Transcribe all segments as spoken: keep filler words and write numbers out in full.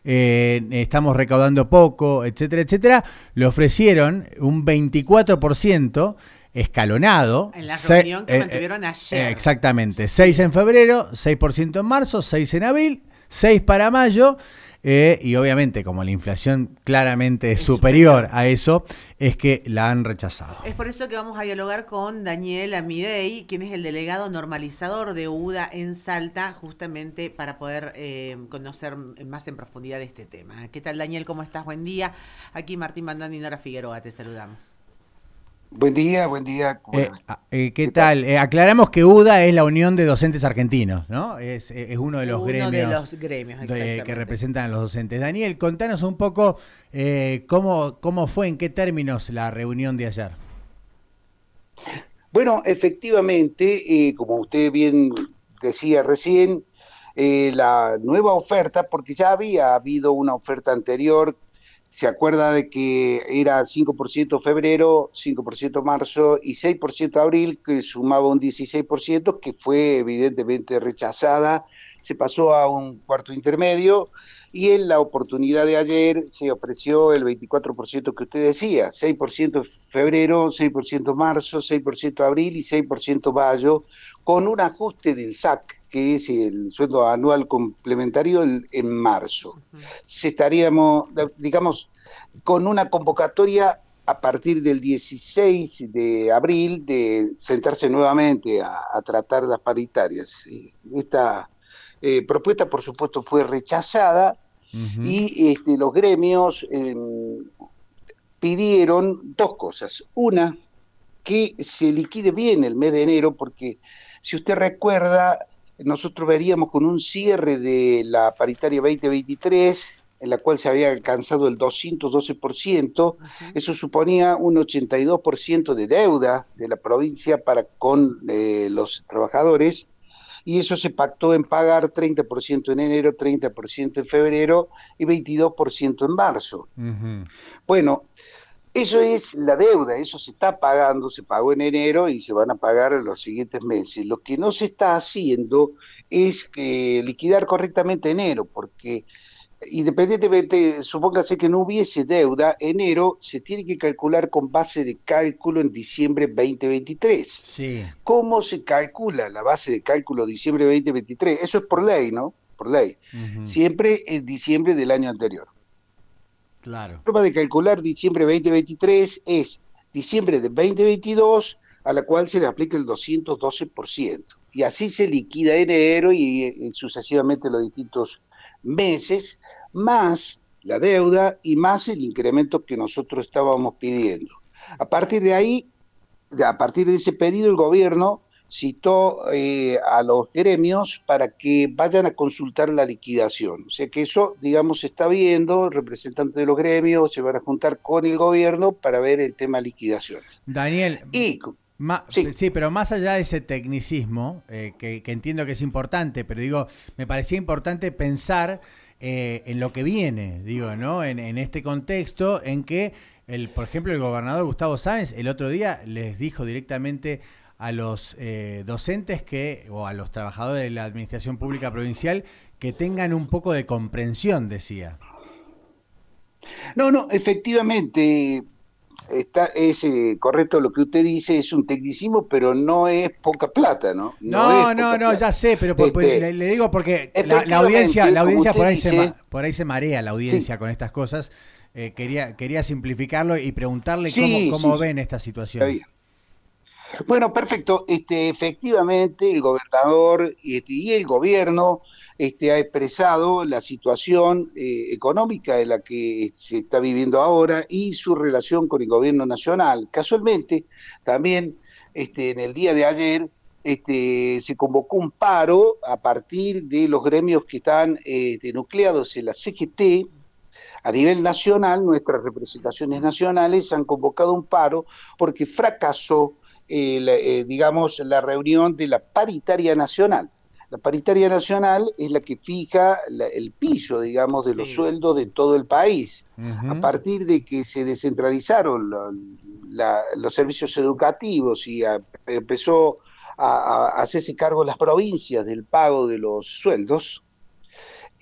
eh, estamos recaudando poco, etcétera, etcétera, le ofrecieron un veinticuatro por ciento escalonado. En la se, reunión que eh, mantuvieron eh, ayer. Exactamente, Sí. seis en febrero, seis por ciento en marzo, seis en abril, seis para mayo. Eh, y obviamente, como la inflación claramente es, es superior, superior a eso, es que la han rechazado. Es por eso que vamos a dialogar con Daniel Amidei, quien es el delegado normalizador de UDA en Salta, justamente para poder eh, conocer más en profundidad de este tema. ¿Qué tal, Daniel? ¿Cómo estás? Buen día. Aquí Martín Bandani y Nora Figueroa, te saludamos. Buen día, buen día. Bueno, eh, eh, ¿Qué, ¿qué tal? tal? Eh, aclaramos que UDA es la Unión de Docentes Argentinos, ¿no? Es, es uno de los uno gremios, de los gremios de, que representan a los docentes. Daniel, contanos un poco eh, cómo, cómo fue, en qué términos la reunión de ayer. Bueno, efectivamente, eh, como usted bien decía recién, eh, la nueva oferta, porque ya había habido una oferta anterior. Se acuerda de que era cinco por ciento febrero, cinco por ciento marzo y seis por ciento abril, que sumaba un dieciséis por ciento, que fue evidentemente rechazada. Se pasó a un cuarto intermedio y en la oportunidad de ayer se ofreció el veinticuatro por ciento que usted decía, seis por ciento febrero, seis por ciento marzo, seis por ciento abril y seis por ciento mayo, con un ajuste del S A C, que es el sueldo anual complementario, en marzo. Uh-huh. Se estaríamos, digamos, con una convocatoria a partir del dieciséis de abril de sentarse nuevamente a, a tratar las paritarias. Esta eh, propuesta, por supuesto, fue rechazada. Uh-huh. Y este, los gremios eh, pidieron dos cosas. Una, que se liquide bien el mes de enero, porque si usted recuerda, nosotros veríamos con un cierre de la paritaria veinte veintitrés, en la cual se había alcanzado el doscientos doce por ciento, uh-huh. Eso suponía un ochenta y dos por ciento de deuda de la provincia para con eh, los trabajadores, y eso se pactó en pagar treinta por ciento en enero, treinta por ciento en febrero y veintidós por ciento en marzo. Uh-huh. Bueno, eso es la deuda, eso se está pagando, se pagó en enero y se van a pagar en los siguientes meses. Lo que no se está haciendo es que liquidar correctamente enero, porque independientemente, supóngase que no hubiese deuda, enero se tiene que calcular con base de cálculo en diciembre veinte veintitrés. Sí. ¿Cómo se calcula la base de cálculo diciembre veinte veintitrés? Eso es por ley, ¿no? Por ley. Uh-huh. Siempre en diciembre del año anterior. Claro. La forma de calcular diciembre veinte veintitrés es diciembre de veinte veintidós, a la cual se le aplica el doscientos doce por ciento. Y así se liquida enero y, y sucesivamente los distintos meses, más la deuda y más el incremento que nosotros estábamos pidiendo. A partir de ahí, a partir de ese pedido, el gobierno citó eh, a los gremios para que vayan a consultar la liquidación. O sea que eso, digamos, se está viendo, representantes de los gremios se van a juntar con el gobierno para ver el tema liquidaciones. Daniel, y, ma, sí. sí, pero más allá de ese tecnicismo, eh, que, que entiendo que es importante, pero digo, me parecía importante pensar eh, en lo que viene, digo, ¿no? En, en este contexto en que, el, por ejemplo, el gobernador Gustavo Sáenz el otro día les dijo directamente a los eh, docentes que, o a los trabajadores de la administración pública provincial, que tengan un poco de comprensión, decía. No, no, efectivamente, está, es eh, correcto lo que usted dice, es un tecnicismo, pero no es poca plata, ¿no? No, no, no, no ya sé, pero por, este, le, le digo porque la, la audiencia, la audiencia por ahí, dice, se, por ahí se marea la audiencia sí. con estas cosas. Eh, quería, quería simplificarlo y preguntarle sí, cómo, cómo sí, ven sí. esta situación. Bueno, perfecto. Este, efectivamente, el gobernador este, y el gobierno este, ha expresado la situación eh, económica en la que se está viviendo ahora y su relación con el gobierno nacional. Casualmente, también este, en el día de ayer este, se convocó un paro a partir de los gremios que están este, nucleados en la C G T. A nivel nacional, nuestras representaciones nacionales han convocado un paro porque fracasó Eh, la, eh, digamos, la reunión de la paritaria nacional. La paritaria nacional es la que fija la, el piso, digamos, de sí. los sueldos de todo el país. Uh-huh. A partir de que se descentralizaron la, la, los servicios educativos y a, empezó a, a hacerse cargo las provincias del pago de los sueldos,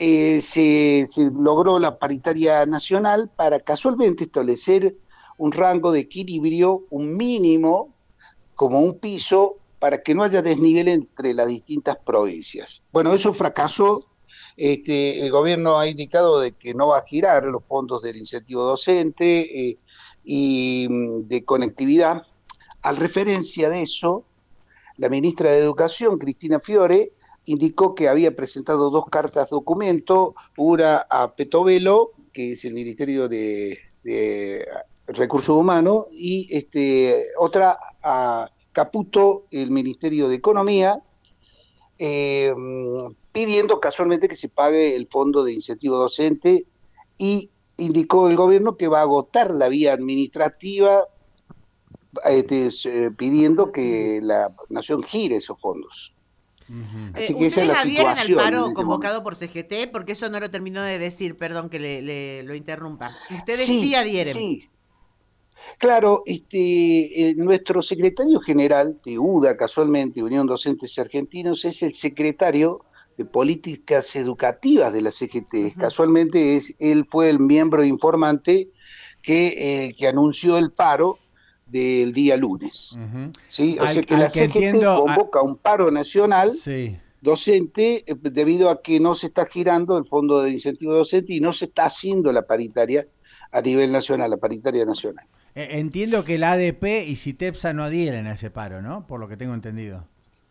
eh, se, se logró la paritaria nacional para casualmente establecer un rango de equilibrio, un mínimo, como un piso, para que no haya desnivel entre las distintas provincias. Bueno, eso fracasó. Este, el gobierno ha indicado de que no va a girar los fondos del incentivo docente eh, y mm, de conectividad. Al referencia de eso, la ministra de Educación, Cristina Fiore, indicó que había presentado dos cartas documento, una a Petovelo, que es el Ministerio de, de Recursos Humanos, y este, otra a Caputo, el Ministerio de Economía, eh, pidiendo casualmente que se pague el fondo de incentivo docente, y indicó el gobierno que va a agotar la vía administrativa este, eh, pidiendo que la nación gire esos fondos. Uh-huh. Así eh, que esa es la situación. ¿Ustedes adhieren al paro este convocado momento por C G T? Porque eso no lo terminó de decir, perdón que le, le lo interrumpa. Ustedes sí, sí adhieren. Sí. Claro, este, eh, nuestro secretario general de U D A, casualmente, Unión Docentes Argentinos, es el secretario de Políticas Educativas de la C G T. Uh-huh. Casualmente, es, él fue el miembro informante que, eh, que anunció el paro del día lunes. Uh-huh. ¿Sí? O al, sea que la que C G T entiendo, convoca a... un paro nacional sí. docente eh, debido a que no se está girando el fondo de incentivo docente y no se está haciendo la paritaria a nivel nacional, la paritaria nacional. Entiendo que la A D P y CITEPSA no adhieren a ese paro, ¿no? Por lo que tengo entendido.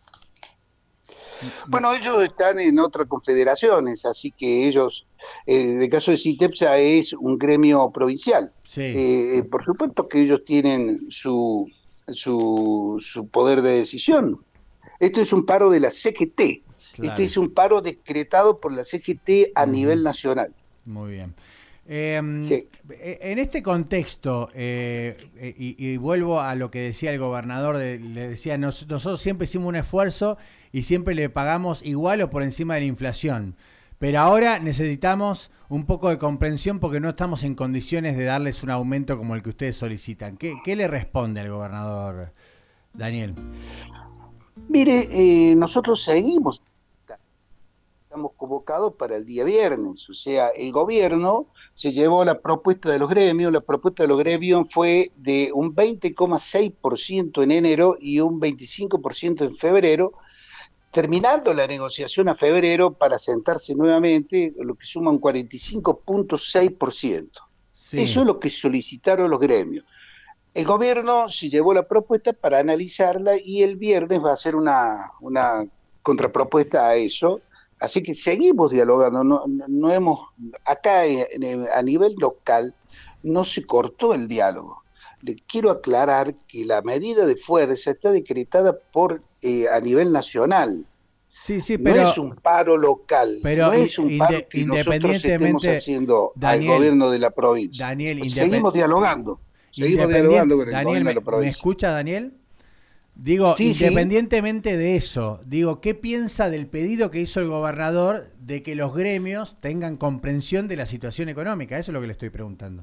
Bueno, ellos están en otras confederaciones, así que ellos, eh, en el caso de CITEPSA es un gremio provincial. Sí. Eh, por supuesto que ellos tienen su, su, su poder de decisión. Esto es un paro de la C G T. Claro. Este es un paro decretado por la C G T a uh-huh. nivel nacional. Muy bien. Eh, sí. En este contexto, eh, y, y vuelvo a lo que decía el gobernador, de, le decía, nos, nosotros siempre hicimos un esfuerzo y siempre le pagamos igual o por encima de la inflación, pero ahora necesitamos un poco de comprensión porque no estamos en condiciones de darles un aumento como el que ustedes solicitan. ¿Qué, qué le responde al gobernador, Daniel? Mire, eh, nosotros seguimos, estamos convocados para el día viernes, o sea, el gobierno se llevó la propuesta de los gremios, la propuesta de los gremios fue de un veinte coma seis por ciento en enero y un veinticinco por ciento en febrero, terminando la negociación a febrero para sentarse nuevamente, lo que suma un cuarenta y cinco punto seis por ciento. Sí. Eso es lo que solicitaron los gremios. El gobierno se llevó la propuesta para analizarla y el viernes va a hacer una, una contrapropuesta a eso. Así que seguimos dialogando, no, no, no hemos, acá en el, a nivel local no se cortó el diálogo. Le quiero aclarar que la medida de fuerza está decretada por eh, a nivel nacional. Sí, sí, pero, no es un paro local, pero no es un paro que nosotros estemos haciendo Daniel, al gobierno de la provincia. Daniel, seguimos dialogando, seguimos dialogando con el Daniel, gobierno me, de la provincia. ¿Me escucha, Daniel? Digo, sí, independientemente sí. de eso, digo, ¿qué piensa del pedido que hizo el gobernador de que los gremios tengan comprensión de la situación económica? Eso es lo que le estoy preguntando.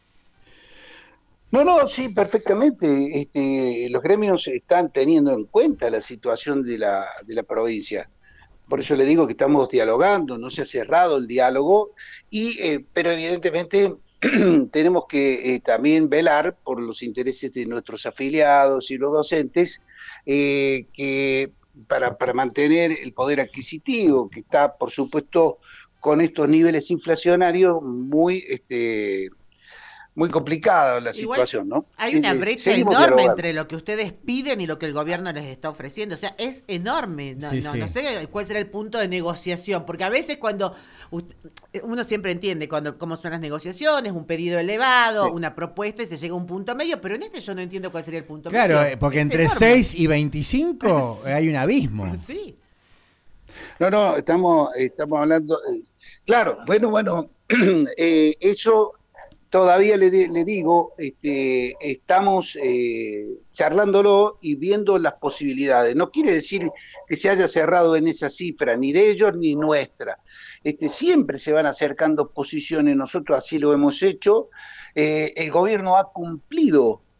No, no, sí, perfectamente. Este, los gremios están teniendo en cuenta la situación de la, de la provincia. Por eso le digo que estamos dialogando, no se ha cerrado el diálogo, y, eh, pero evidentemente tenemos que eh, también velar por los intereses de nuestros afiliados y los docentes, eh, que para, para mantener el poder adquisitivo, que está, por supuesto, con estos niveles inflacionarios muy... Este, muy complicada la Igual situación, ¿no? Hay una brecha Seguimos enorme dialogando. Entre lo que ustedes piden y lo que el gobierno les está ofreciendo. O sea, es enorme. No, sí, no, sí. no sé cuál será el punto de negociación, porque a veces cuando uno siempre entiende cuando cómo son las negociaciones, un pedido elevado, sí. una propuesta y se llega a un punto medio, pero en este yo no entiendo cuál sería el punto claro, medio. Claro, porque es entre enorme. seis y veinticinco sí. hay un abismo. Sí. No, no, estamos, estamos hablando... Eh, claro, bueno, bueno, eh, eso... Todavía le, le digo, este, estamos eh, charlándolo y viendo las posibilidades. No quiere decir que se haya cerrado en esa cifra, ni de ellos ni nuestra. Este, siempre se van acercando posiciones, nosotros así lo hemos hecho. Eh, el gobierno ha cumplido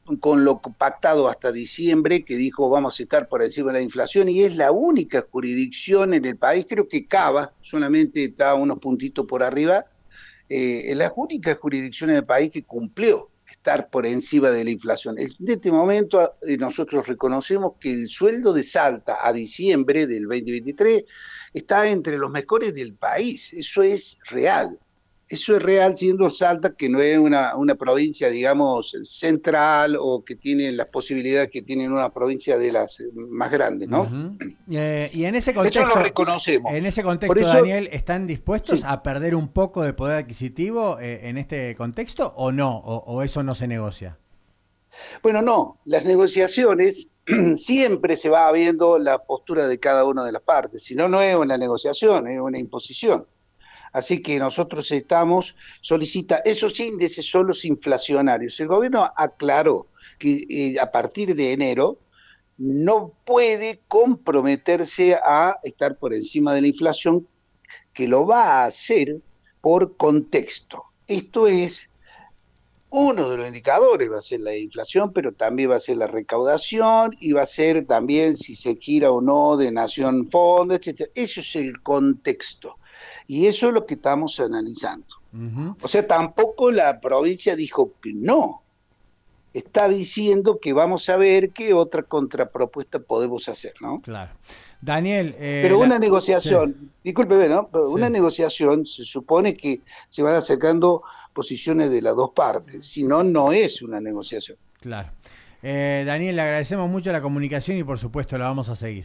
con lo pactado hasta diciembre, que dijo vamos a estar por encima de la inflación, y es la única jurisdicción en el país, creo que Cava solamente está unos puntitos por arriba, eh, es la única jurisdicción en el país que cumplió estar por encima de la inflación. En este momento eh, nosotros reconocemos que el sueldo de Salta a diciembre del veinte veintitrés está entre los mejores del país, eso es real. Eso es real, siendo Salta, que no es una, una provincia, digamos, central o que tiene las posibilidades que tiene una provincia de las más grandes, ¿no? Uh-huh. eh, y en ese contexto, eso lo reconocemos. En ese contexto, eso, Daniel, ¿están dispuestos sí. a perder un poco de poder adquisitivo eh, en este contexto o no? O, ¿O eso no se negocia? Bueno, no. Las negociaciones siempre se va viendo la postura de cada una de las partes. Si no, no es una negociación, es una imposición. Así que nosotros estamos, solicita, esos índices son los inflacionarios. El gobierno aclaró que eh, a partir de enero no puede comprometerse a estar por encima de la inflación, que lo va a hacer por contexto. Esto es uno de los indicadores, va a ser la inflación, pero también va a ser la recaudación y va a ser también si se gira o no de nación fondo, etcétera. Eso es el contexto. Y eso es lo que estamos analizando. Uh-huh. O sea, tampoco la provincia dijo que no. Está diciendo que vamos a ver qué otra contrapropuesta podemos hacer, ¿no? Claro. Daniel... Eh, Pero una la... negociación, sí. discúlpeme, ¿no? Pero sí. Una negociación se supone que se van acercando posiciones de las dos partes. Si no, no es una negociación. Claro. Eh, Daniel, le agradecemos mucho la comunicación y por supuesto la vamos a seguir.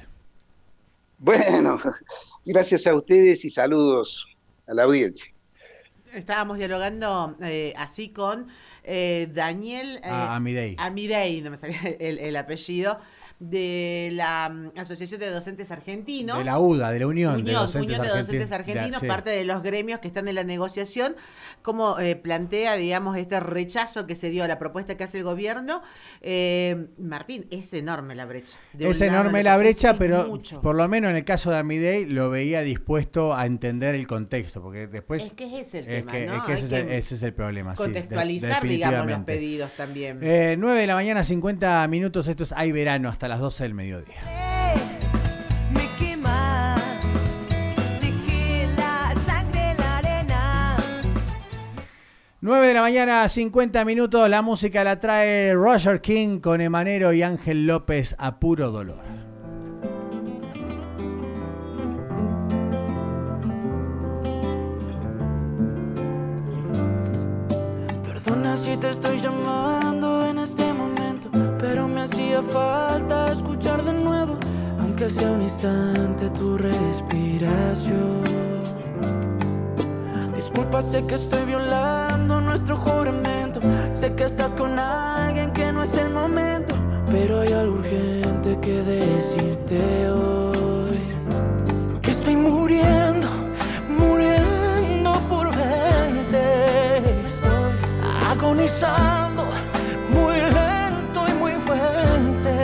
Bueno, gracias a ustedes y saludos a la audiencia. Estábamos dialogando eh, así con eh, Daniel eh, ah, Amidei. Amidei, no me salía el, el apellido, de la um, Asociación de Docentes Argentinos. De la U D A, de la Unión, Unión de Docentes Unión de Docentes Argentinos, Argentinos, sí. parte de los gremios que están en la negociación, cómo eh, plantea, digamos, este rechazo que se dio a la propuesta que hace el gobierno. Eh, Martín, es enorme la brecha. De es enorme la brecha, pero mucho. Por lo menos en el caso de Amidei lo veía dispuesto a entender el contexto, porque después... Es que ese es el es tema, que, ¿no? Es que ese, es el, que ese es el problema, contextualizar, sí, de, digamos, los pedidos también. Eh, nueve de la mañana, cincuenta minutos, esto es Hay Verano, hasta las doce del mediodía. Me quema, dejé la sangre en la arena. nueve de la mañana, cincuenta minutos, la música la trae Roger King con Emanero y Ángel López, A Puro Dolor. Perdona si te estoy llamando en este momento, pero me hacía falta escuchar de nuevo, aunque sea un instante, tu respiración. Disculpa, sé que estoy violando nuestro juramento, sé que estás con alguien que no es el momento, pero hay algo urgente que decirte hoy. Que estoy muriendo, muriendo por verte. Estoy agonizando, muy lento y muy fuerte.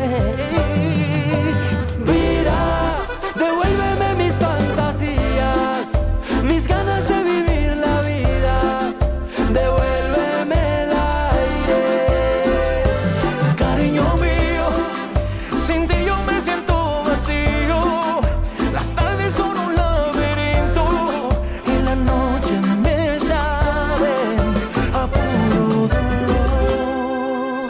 Vida, devuélveme mis fantasías, mis ganas de vivir la vida. Devuélveme el aire, cariño mío. Sin ti yo me siento vacío. Las tardes son un laberinto y la noche me saben a puro dolor.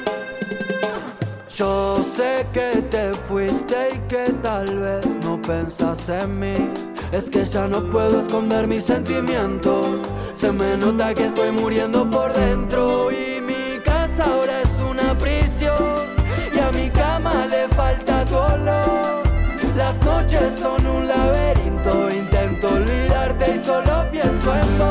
Yo sé que te fuiste y que tal vez no pensas en mí. Es que ya no puedo esconder mis sentimientos. Se me nota que estoy muriendo por dentro. Y mi casa ahora es una prisión, y a mi cama le falta tu olor. Las noches son un laberinto, intento olvidarte y solo pienso en vos.